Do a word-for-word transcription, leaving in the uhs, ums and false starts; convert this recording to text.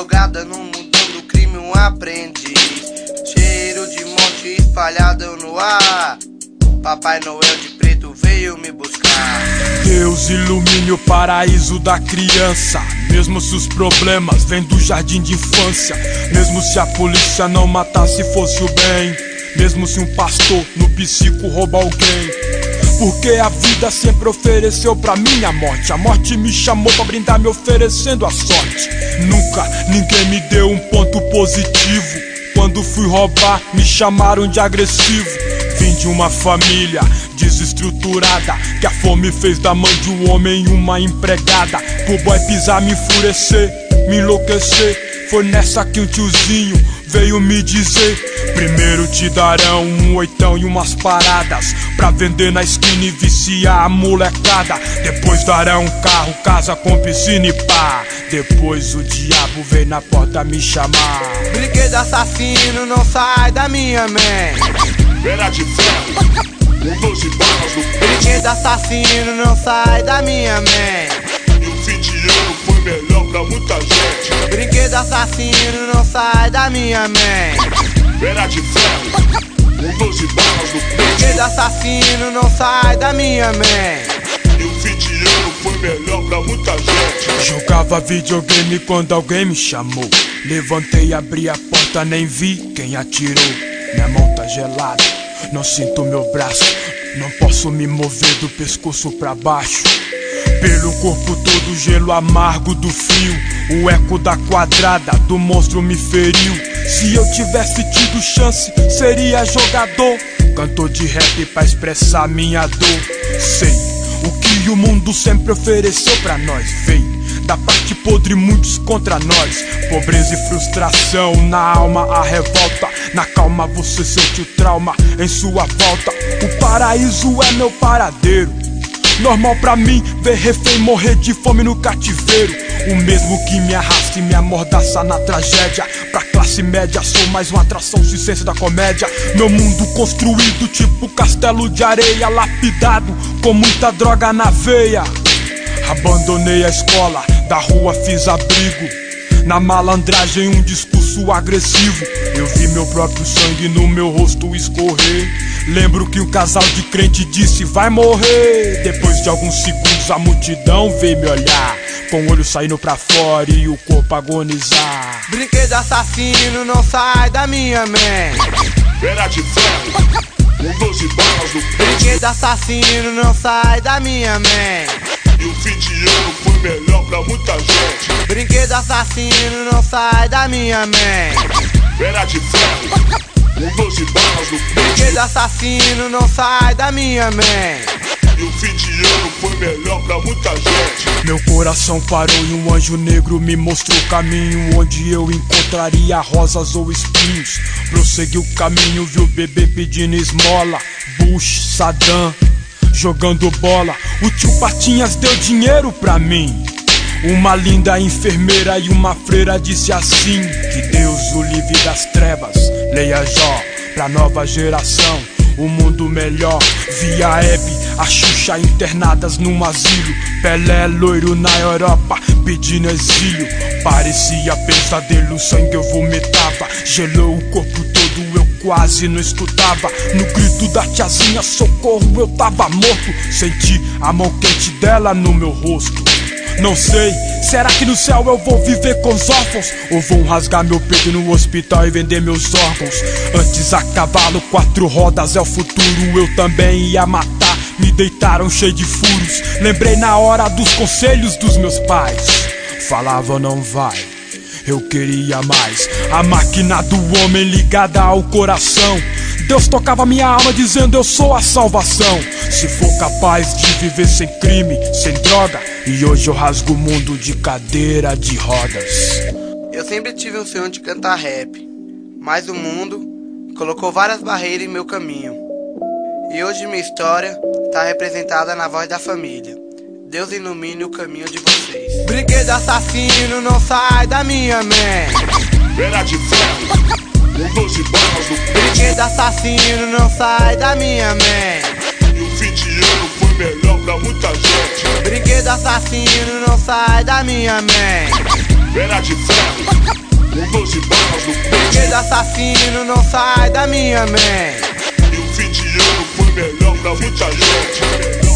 jogada no mundão do crime, um aprendiz. Cheiro de morte espalhado no ar. Papai Noel de preto veio me buscar. Deus ilumine o paraíso da criança, mesmo se os problemas vêm do jardim de infância. Mesmo se a polícia não matasse fosse o bem. Mesmo se um pastor no psico rouba alguém. Porque a vida sempre ofereceu pra mim a morte. A morte me chamou pra brindar me oferecendo a sorte. Nunca ninguém me deu um ponto positivo. Quando fui roubar me chamaram de agressivo. Vim de uma família desestruturada, que a fome fez da mãe de um homem uma empregada. Pro boy pisar, me enfurecer, me enlouquecer. Foi nessa que um tiozinho veio me dizer: primeiro te darão um oitão e umas paradas pra vender na esquina e viciar a molecada. Depois darão um carro, casa com piscina e pá. Depois o diabo vem na porta me chamar. Brinquedo assassino não sai da minha mente. Era de ferro, com doze balas no peito. Brinquedo assassino não sai da minha mente. E o fim de ano foi melhor pra muita gente. Brinquedo assassino não sai da minha mente. Era de ferro, com doze balas no peito. Brinquedo assassino não sai da minha mente. E o fim de ano foi melhor pra muita gente. Jogava videogame quando alguém me chamou. Levantei, abri a porta, nem vi quem atirou. Minha mão tá gelada, não sinto meu braço. Não posso me mover do pescoço pra baixo. Pelo corpo todo gelo amargo do frio. O eco da quadrada do monstro me feriu. Se eu tivesse tido chance, seria jogador, cantor de rap pra expressar minha dor. Sei o que o mundo sempre ofereceu pra nós. Veio da parte podre, muitos contra nós. Pobreza e frustração, na alma a revolta. Na calma você sente o trauma em sua volta. O paraíso é meu paradeiro. Normal pra mim ver refém morrer de fome no cativeiro. O mesmo que me arrasta e me amordaça na tragédia. Pra classe média sou mais uma atração circense da comédia. Meu mundo construído tipo castelo de areia, lapidado com muita droga na veia. Abandonei a escola, da rua fiz abrigo. Na malandragem um discurso agressivo. Eu vi meu próprio sangue no meu rosto escorrer. Lembro que um casal de crente disse: vai morrer. Depois de alguns segundos a multidão veio me olhar, com o olho saindo pra fora e o corpo agonizar. Brinquedo assassino não sai da minha mente. Era de ferro, com doze balas no peito. Brinquedo assassino não sai da minha mente. E o fim de ano foi melhor pra muita gente. Brinquedo assassino não sai da minha mente. Era de ferro, com doze balas no peito. Brinquedo assassino não sai da minha mente. E o fim de ano foi melhor pra muita gente. Meu coração parou e um anjo negro me mostrou o caminho onde eu encontraria rosas ou espinhos. Prossegui o caminho, vi o bebê pedindo esmola. Bush, Saddam, jogando bola. O tio Patinhas deu dinheiro pra mim. Uma linda enfermeira e uma freira disse assim: que Deus o livre das trevas, leia Jó. Pra nova geração, um mundo melhor. Via Hebe, a Xuxa internadas num asilo. Pelé loiro na Europa, pedindo exílio. Parecia pesadelo, sangue eu vomitava. Gelou o corpo todo, eu quase não escutava. No grito da tiazinha, socorro, eu tava morto. Senti a mão quente dela no meu rosto. Não sei, será que no céu eu vou viver com os órfãos? Ou vão rasgar meu peito no hospital e vender meus órgãos? Antes a cavalo, quatro rodas é o futuro. Eu também ia matar, me deitaram cheio de furos. Lembrei na hora dos conselhos dos meus pais. Falavam não vai, eu queria mais. A máquina do homem ligada ao coração. Deus tocava minha alma dizendo eu sou a salvação. Se for capaz de viver sem crime, sem droga. E hoje eu rasgo o mundo de cadeira de rodas. Eu sempre tive um sonho de cantar rap, mas o mundo colocou várias barreiras em meu caminho. E hoje minha história está representada na voz da família. Deus ilumine o caminho de vocês. Brinquedo assassino não sai da minha mente. Era de ferro, com doze balas no peito. Brinquedo assassino não sai da minha mente. E o fim de ano foi melhor pra muita gente. Brinquedo assassino não sai da minha mente. Era de ferro, com doze balas no peito. Aquele assassino não sai da minha mente. E o fim de ano foi melhor pra muita gente.